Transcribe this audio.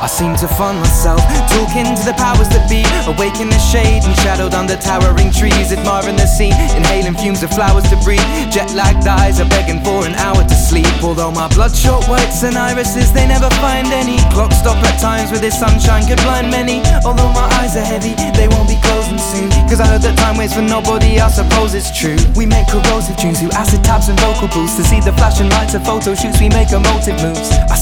I seem to find myself talking to the powers that be, awake in the shade and shadowed under towering trees, admiring the scene, inhaling fumes of flowers to breathe. Jet-lagged eyes are begging for an hour to sleep. Although my bloodshot whites and irises, they never find any. Clocks stop at times where this sunshine could blind many. Although my eyes are heavy, they won't be closing soon, cause I heard that time waits for nobody, I suppose it's true. We make corrosive tunes through acid tabs and vocal booths, to see the flashing lights of photo shoots, we make emotive moves.